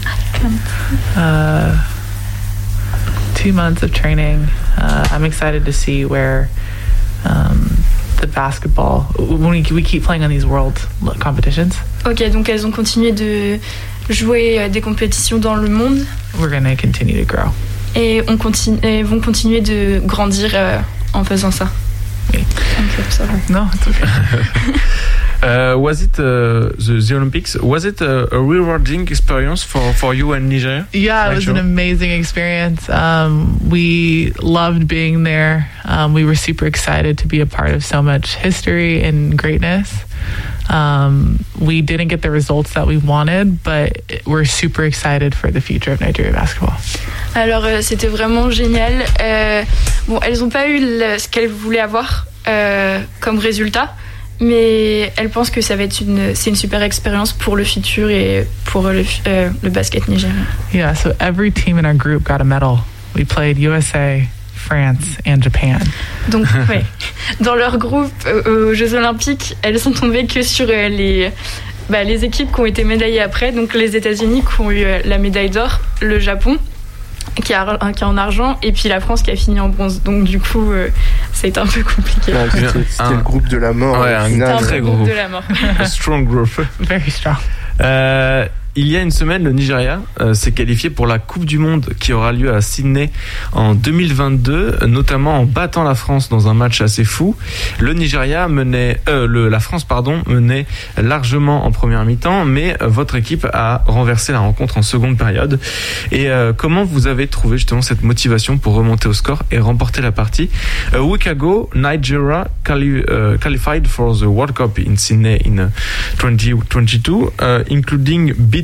Uh, two months of training. Uh, I'm excited to see where um, the basketball. When we, we keep playing on these world competitions. Ok, donc elles ont continué de jouer des compétitions dans le monde. We're gonna continue to grow. Et, on continue, et vont continuer de grandir euh, en faisant ça. Oui. Okay, sorry. No, it's okay. Uh, was it uh, the, the Olympics? Was it a, a rewarding experience for, for you and Nigeria? Yeah, it was an amazing experience. Um, we loved being there. Um, we were super excited to be a part of so much history and greatness. Um, we didn't get the results that we wanted, but we're super excited for the future of Nigeria basketball. Alors, euh, c'était vraiment génial. Euh, bon, elles n'ont pas eu le, ce qu'elles voulaient avoir euh, comme résultat. Mais elle pense que ça va être une, c'est une super expérience pour le futur et pour le, euh, le basket nigérien. Yeah, so every team in our group got a medal. We played U S A, France and Japan. Donc, ouais, dans leur groupe euh, aux Jeux Olympiques, elles sont tombées que sur euh, les, bah, les équipes qui ont été médaillées après. Donc, les États-Unis qui ont eu euh, la médaille d'or, le Japon qui a, qui a en argent et puis la France qui a fini en bronze. Donc du coup euh, ça a été un peu compliqué. Ouais, c'était c'était un, le groupe de la mort. Ouais, un C'était un très groupe gros de la mort. A strong group. Very strong. Euh, il y a une semaine, le Nigeria euh, s'est qualifié pour la Coupe du Monde qui aura lieu à Sydney en deux mille vingt-deux, notamment en battant la France dans un match assez fou. Le Nigeria menait, euh, le, la France pardon, menait largement en première mi-temps, mais euh, votre équipe a renversé la rencontre en seconde période. Et euh, comment vous avez trouvé justement cette motivation pour remonter au score et remporter la partie? A week ago, Nigeria quali- uh, qualified for the World Cup in Sydney in twenty twenty-two, uh, including beat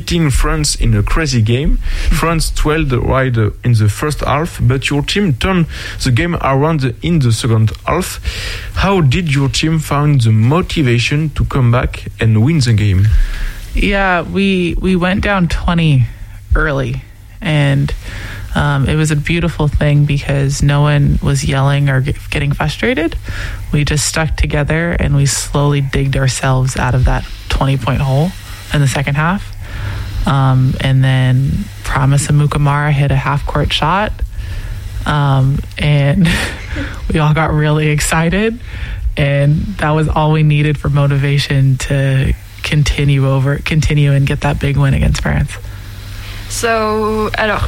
defeating France in a crazy game. France trailed right in the first half, but your team turned the game around in the second half. How did your team find the motivation to come back and win the game? Yeah, we we went down twenty early, and um, it was a beautiful thing because no one was yelling or get, getting frustrated. We just stuck together and we slowly digged ourselves out of that twenty-point hole in the second half. Um, and then Promise Amukamara hit a half-court shot, um, and we all got really excited, and that was all we needed for motivation to continue over, continue and get that big win against France. So, alors,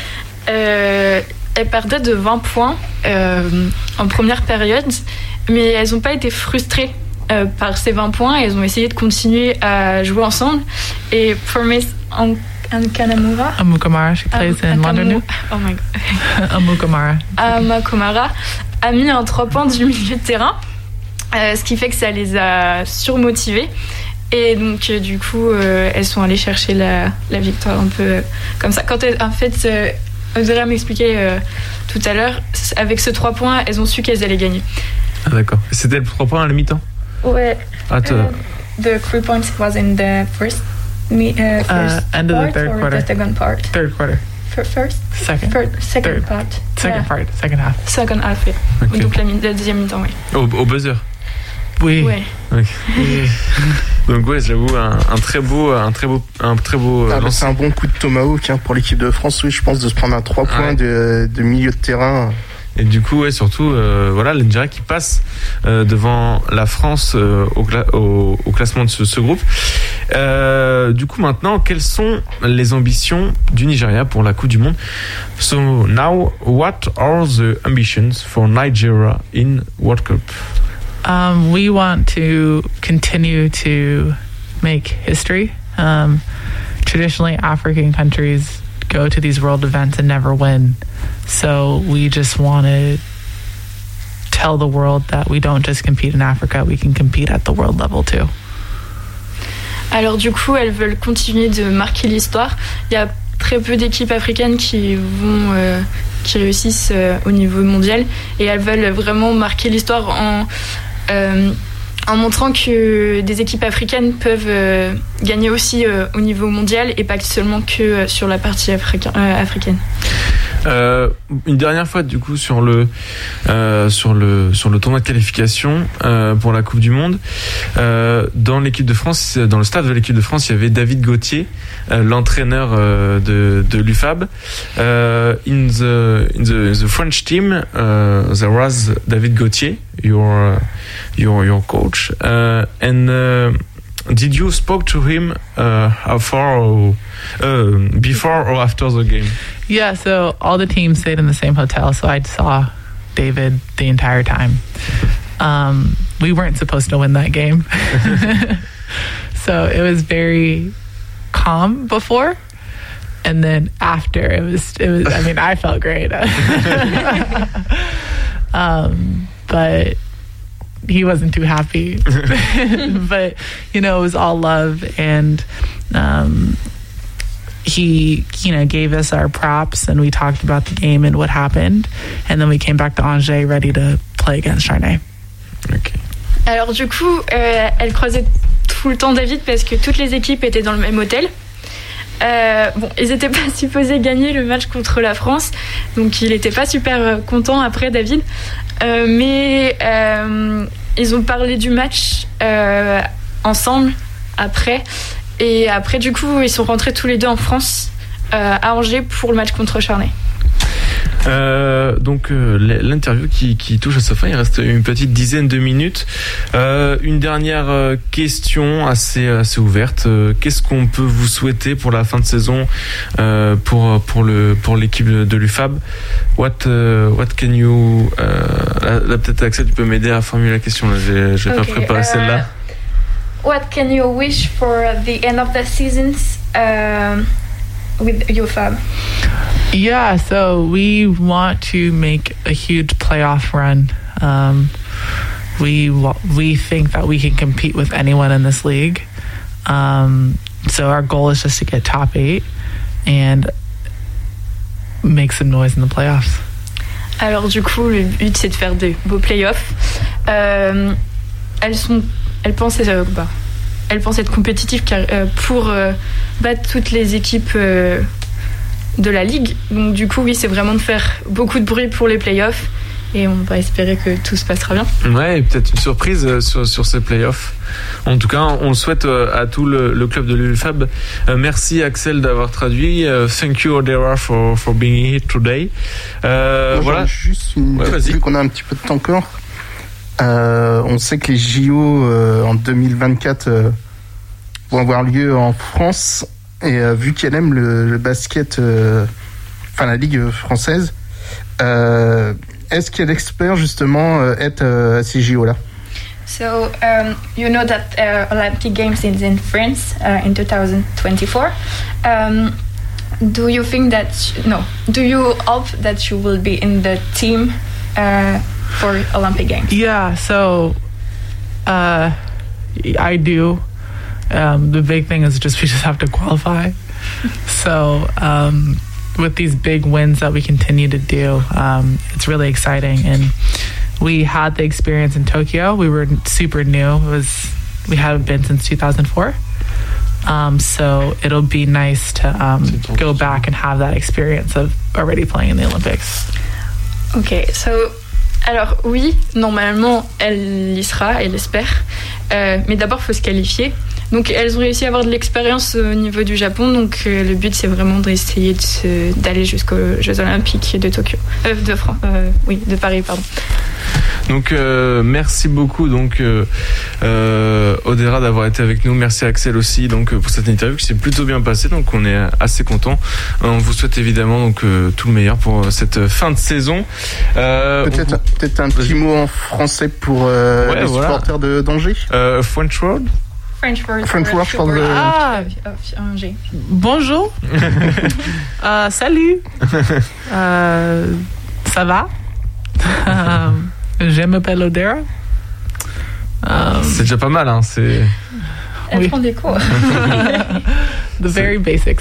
euh, elles perdaient de vingt points euh, en première période, mais elles n'ont pas été frustrées euh, par ces vingt points. Elles ont essayé de continuer à jouer ensemble. Et Promise Amukamara, Amukamara, she plays in London. Oh my God. Amukamara. Amukamara a mis un trois points du milieu de terrain, euh, ce qui fait que ça les a surmotivées. Et donc, euh, du coup, euh, elles sont allées chercher la, la victoire un peu euh, comme ça. Quand elles, en fait, euh, Audrey m'expliquait euh, tout à l'heure, avec ce trois points, elles ont su qu'elles allaient gagner. Ah, d'accord. C'était le trois points à la mi-temps? Ouais. Ah, uh, the three points was in the first, me, uh, first uh, end of the part third or quarter. the second part? Third quarter. For first? Second. First, second Third. part. Second Yeah. part. Second half. Second half, oui. Ok. Donc la, mi- la deuxième mi-temps, oui. Au, au buzzer. Oui. Ouais. Ok. Donc ouais, j'avoue un, un très beau, un très beau, un très beau. Ah, euh, bah, lancer. c'est un bon coup de tomahawk hein, pour l'équipe de France, oui, je pense, de se prendre un trois Ah points ouais. de, de milieu de terrain. Et du coup, ouais, surtout, euh, voilà, l'N J A qui passe euh, devant la France euh, au, cla- au, au classement de ce, ce groupe. Euh, du coup, maintenant, quelles sont les ambitions du Nigeria pour la Coupe du Monde? So now, what are the ambitions for Nigeria in World Cup? Um, we want to continue to make history. Um, traditionally, African countries go to these world events and never win. So we just want to tell the world that we don't just compete in Africa, we can compete at the world level too. Alors du coup, elles veulent continuer de marquer l'histoire. Il y a très peu d'équipes africaines qui vont, euh, qui réussissent euh, au niveau mondial, et elles veulent vraiment marquer l'histoire en euh, en montrant que des équipes africaines peuvent euh, gagner aussi euh, au niveau mondial et pas seulement que euh, sur la partie africa- euh, africaine. Euh, une dernière fois du coup sur le euh, sur le sur le tournoi de qualification euh, pour la Coupe du Monde, euh, dans l'équipe de France, dans le staff de l'équipe de France, il y avait David Gauthier, euh, l'entraîneur euh, de de l'U F A B. Uh, in the in the, the French team, uh, there was David Gauthier, your uh, your your coach, uh, and uh, did you spoke to him uh, how far or, uh, before or after the game? Yeah, so all the teams stayed in the same hotel, so I saw David the entire time. Um, we weren't supposed to win that game. So it was very calm before, and then after it was it was I mean I felt great. um, but he wasn't too happy. But you know, it was all love, and um he, you know, gave us our props and we talked about the game and what happened. And then we came back to Angers ready to play against Charnay. Okay. Alors du coup, euh, elle croisait tout le temps David parce que toutes les équipes étaient dans le même hôtel. Euh, bon, ils n'étaient pas supposés gagner le match contre la France, donc il n'était pas super content après, David. Euh, mais euh, ils ont parlé du match euh, ensemble après. Et après, du coup, ils sont rentrés tous les deux en France, euh, à Angers, pour le match contre Charnay. Euh, donc euh, l'interview qui, qui touche à sa fin, il reste une petite dizaine de minutes. Euh, une dernière euh, question assez assez ouverte. Euh, qu'est-ce qu'on peut vous souhaiter pour la fin de saison, euh, pour pour le pour l'équipe de l'U F A B? What uh, what can you euh, là, là peut-être Axel, tu peux m'aider à formuler la question. Là, j'ai j'ai Okay, pas préparé uh, celle-là. What can you wish for the end of the seasons uh, with U F A B? Yeah, so we want to make a huge playoff run. Um, we wa- we think that we can compete with anyone in this league. Um, so our goal is just to get top eight and make some noise in the playoffs. Alors du coup, le but c'est de faire des beaux playoffs. Euh, elles sont, elles pensent, euh, bah, elles pensent être compétitives car, euh, pour euh, battre toutes les équipes euh, de la ligue. Donc du coup, oui, c'est vraiment de faire beaucoup de bruit pour les playoffs. Et on va espérer que tout se passera bien. Ouais, et peut-être une surprise euh, sur, sur ces playoffs. En tout cas, on le souhaite euh, à tout le, le club de l'U F A B. Euh, merci Axel d'avoir traduit. Uh, thank you Odera for, for being here today. Euh, Moi, voilà. Juste une, Ouais, vas-y. vu qu'on a un petit peu de temps encore, euh, on sait que les J O euh, en deux mille vingt-quatre euh, vont avoir lieu en France. Et euh, vu qu'elle aime le, le basket, euh, enfin la ligue française, euh, est-ce qu'elle espère justement euh, être euh, à ces J O-là? So um, you know that uh, Olympic Games is in France uh, in twenty twenty-four. Um, do you think that no? Do you hope that you will be in the team uh, for Olympic Games? Yeah, so uh, I do. Um, the big thing is just we just have to qualify. So um, with these big wins that we continue to do, um, it's really exciting. And we had the experience in Tokyo. We were super new. It was we hadn't been since two thousand four. Um, so it'll be nice to um, go back and have that experience of already playing in the Olympics. Ok, so alors oui, normalement elle y sera, elle espère. Euh, mais d'abord, il faut se qualifier. Donc elles ont réussi à avoir de l'expérience au niveau du Japon, donc euh, le but c'est vraiment d'essayer de se, d'aller jusqu'aux Jeux Olympiques de Tokyo, euh, de France, euh, oui, de Paris, pardon. Donc euh, merci beaucoup donc euh, euh, Odera d'avoir été avec nous. Merci Axel aussi donc pour cette interview qui s'est plutôt bien passée. Donc on est assez content. On vous souhaite évidemment donc euh, tout le meilleur pour cette fin de saison. Euh, Peut-être, on... peut-être un petit mot en français pour euh, ouais, les voilà. supporters de d'Angers. Euh, French word. French word, French word for the- Ah. of, of Angers. Bonjour. Euh, salut. Euh, ça va? Euh, je m'appelle Odera. Um, C'est déjà pas mal hein. C'est Elle Oui. prend des cours. the very basics.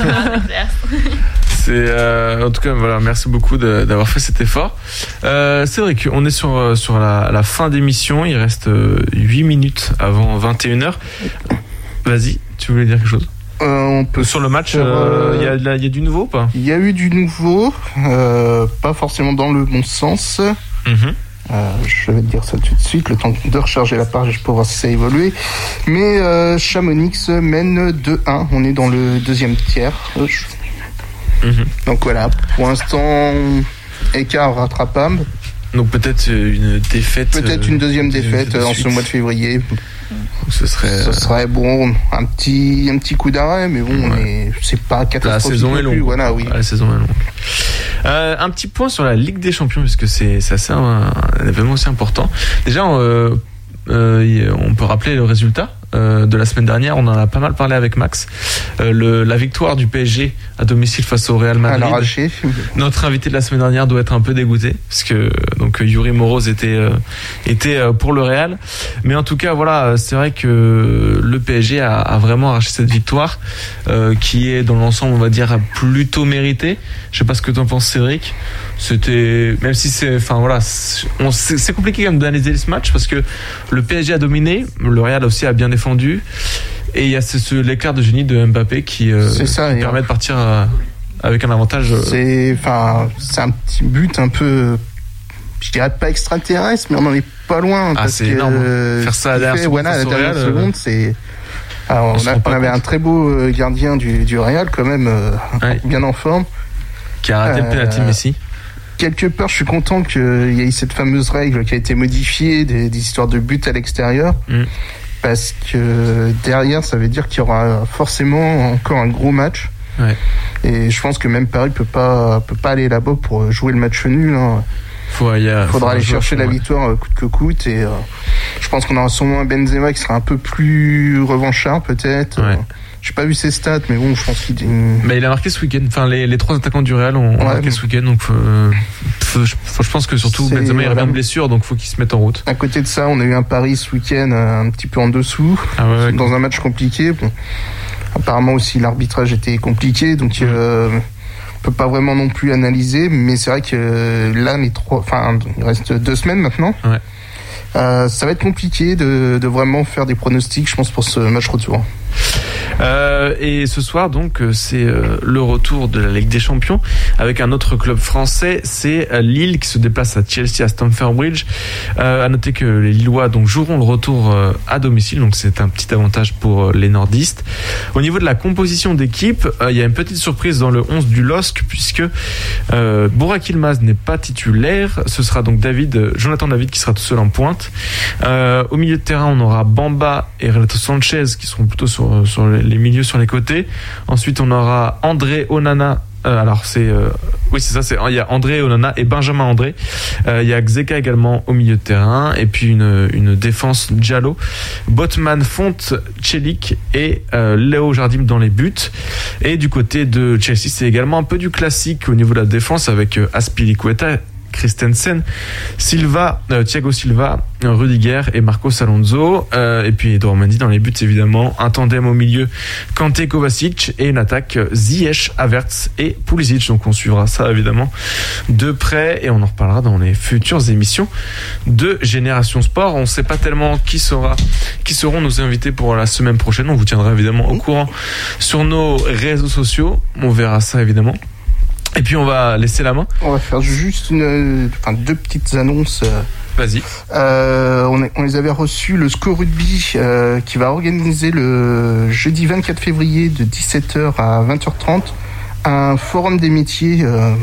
C'est euh, en tout cas voilà, merci beaucoup de, d'avoir fait cet effort. Euh, c'est vrai qu'on est sur sur la, la fin d'émission. Il reste euh, huit minutes avant vingt et une heures. Vas-y, tu voulais dire quelque chose Euh, on peut sur le match? Il faire, euh, euh, y a de la- y a du nouveau ou pas? Il y a eu du nouveau, euh, pas forcément dans le bon sens. Mhm. Euh, je vais te dire ça tout de suite, le temps de recharger la page pour voir si ça a évolué. Mais euh, Chamonix mène deux un, on est dans le deuxième tiers. Euh, je- Mhm. Donc voilà, pour l'instant, écart rattrapable. Donc peut-être une défaite. Peut-être euh, une deuxième de- défaite de euh, en suite. ce mois de février. Ce serait. Ce serait bon, un petit, un petit coup d'arrêt, mais bon, Ouais. mais c'est pas La catastrophique. saison non est plus, longue. Voilà, oui. Ouais, la saison est longue. Euh, un petit point sur la Ligue des Champions, puisque c'est, c'est assez un, un événement aussi important. Déjà, euh, euh, on peut rappeler le résultat euh, de la semaine dernière. On en a pas mal parlé avec Max. Euh, le, la victoire du P S G à domicile face au Real À Madrid. l'arraché. Notre invité de la semaine dernière doit être un peu dégoûté parce que donc Yuri Moroz était euh, était euh, pour le Real, mais en tout cas voilà, c'est vrai que le P S G a, a vraiment arraché cette victoire euh, qui est dans l'ensemble on va dire plutôt méritée. Je sais pas ce que t'en penses Cédric. C'était même si c'est enfin voilà, c'est, on, c'est, c'est compliqué quand même d'analyser ce match parce que le P S G a dominé, le Real aussi a bien défendu. Et il y a ce, ce, l'écart de génie de Mbappé qui, euh, C'est ça, qui et permet de partir euh, avec un avantage. euh, C'est, enfin, c'est un petit but un peu, je dirais pas extraterrestre, mais on en est pas loin. Ah, parce c'est que, énorme. euh, Faire ça à la ce qu'il dernière fait, seconde voilà, à la face au dernière Real, seconde, c'est. Alors, on on, se a- rend pas on avait compte. un très beau euh, gardien du, du Real, quand même, euh, Ouais. bien en forme. qui a raté le Euh, penalty de Messi. Quelque part, je suis content qu'il y ait eu cette fameuse règle qui a été modifiée des, des histoires de buts à l'extérieur. Mm. Parce que derrière, ça veut dire qu'il y aura forcément encore un gros match. Ouais. Et je pense que même Paris peut pas peut pas aller là-bas pour jouer le match nul. Hein. Faut, il y a, Il faudra faut aller jouer à chercher fond, la ouais. victoire euh, coûte que coûte. Et euh, je pense qu'on aura sûrement un Benzema qui sera un peu plus revanchard peut-être. Ouais. Euh, j'ai pas vu ses stats, mais bon, je pense qu'il. Mais il a marqué ce week-end. Enfin, les, les trois attaquants du Real ont, ont Ouais. marqué ce week-end. Donc, euh, faut- je, faut- je pense que surtout C'est- Benzema il revient voilà. de blessure, donc faut qu'il se mette en route. À côté de ça, on a eu un Paris ce week-end euh, un petit peu en dessous, Ah ouais, ouais. dans un match compliqué. Bon. apparemment aussi l'arbitrage était compliqué, donc Mmh. euh, on peut pas vraiment non plus analyser, mais c'est vrai que euh, là, les trois, enfin, il reste deux semaines maintenant. Ouais. Euh, ça va être compliqué de, de vraiment faire des pronostics, je pense, pour ce match retour. Euh, et ce soir, donc, c'est euh, le retour de la Ligue des Champions avec un autre club français, c'est euh, Lille qui se déplace à Chelsea à Stamford Bridge. Euh, à noter que les Lillois donc joueront le retour euh, à domicile, donc c'est un petit avantage pour euh, les nordistes. Au niveau de la composition d'équipe, euh, il y a une petite surprise dans le onze du L O S C puisque euh, Burak Yılmaz n'est pas titulaire. Ce sera donc David, euh, Jonathan David qui sera tout seul en pointe. Euh, au milieu de terrain, on aura Bamba et Renato Sanchez qui seront plutôt sur, sur les milieux sur les côtés. Ensuite, on aura André Onana. Euh, alors c'est euh, oui c'est ça, c'est il y a André Onana et Benjamin André. Euh, il y a Xeka également au milieu de terrain et puis une une défense Diallo, Botman, Fonte, Celik et euh, Léo Jardim dans les buts. Et du côté de Chelsea, c'est également un peu du classique au niveau de la défense avec euh, Azpilicueta, Christensen, Silva, euh, Thiago Silva, Rudiger et Marcos Alonso, euh, et puis Edouard Mendy dans les buts évidemment, un tandem au milieu Kanté, Kovacic et une attaque Ziyech, Havertz et Pulisic. Donc on suivra ça évidemment de près et on en reparlera dans les futures émissions de Génération Sport. On ne sait pas tellement qui sera, qui seront nos invités pour la semaine prochaine. On vous tiendra évidemment au courant sur nos réseaux sociaux. On verra ça évidemment. Et puis on va laisser la main. On va faire juste une, enfin, deux petites annonces. Vas-y. Euh, on, est, on les avait reçus, le S C O Rugby euh, qui va organiser le jeudi vingt-quatre février de dix-sept heures à vingt heures trente un forum des métiers, euh,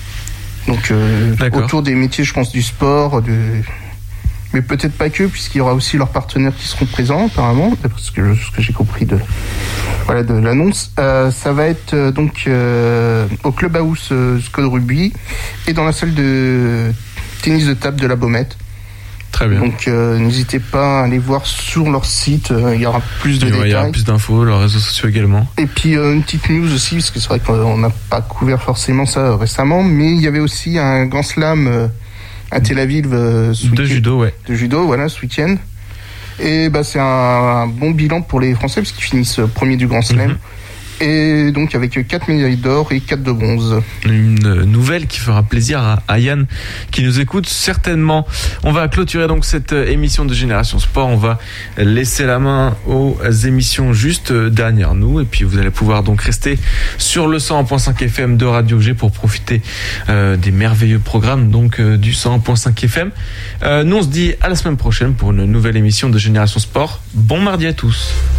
donc euh, autour des métiers, je pense, du sport, de... mais peut-être pas que, puisqu'il y aura aussi leurs partenaires qui seront présents apparemment, d'après ce que, ce que j'ai compris de, voilà, de l'annonce. Euh, ça va être euh, donc euh, au Clubhouse euh, S C O Rugby et dans la salle de tennis de table de la Baumette. Très bien. Donc euh, n'hésitez pas à aller voir sur leur site, euh, il y aura plus de il y aura, détails. Il y aura plus d'infos, leurs réseaux sociaux également. Et puis euh, une petite news aussi, parce que c'est vrai qu'on n'a pas couvert forcément ça euh, récemment, mais il y avait aussi un grand slam euh, à Tel Aviv euh, ce de judo, ouais. De judo, voilà, ce week-end. Et bah c'est un, un bon bilan pour les Français parce qu'ils finissent premier du Grand Slam. Mm-hmm. Et donc avec quatre médailles d'or et quatre de bronze. Une nouvelle qui fera plaisir à, à Yann qui nous écoute certainement. On va clôturer donc cette émission de Génération Sport. On va laisser la main aux émissions juste derrière nous et puis vous allez pouvoir donc rester sur le cent un virgule cinq F M de Radio G pour profiter euh, des merveilleux programmes donc euh, du cent un virgule cinq F M. Euh, nous on se dit à la semaine prochaine pour une nouvelle émission de Génération Sport. Bon mardi à tous.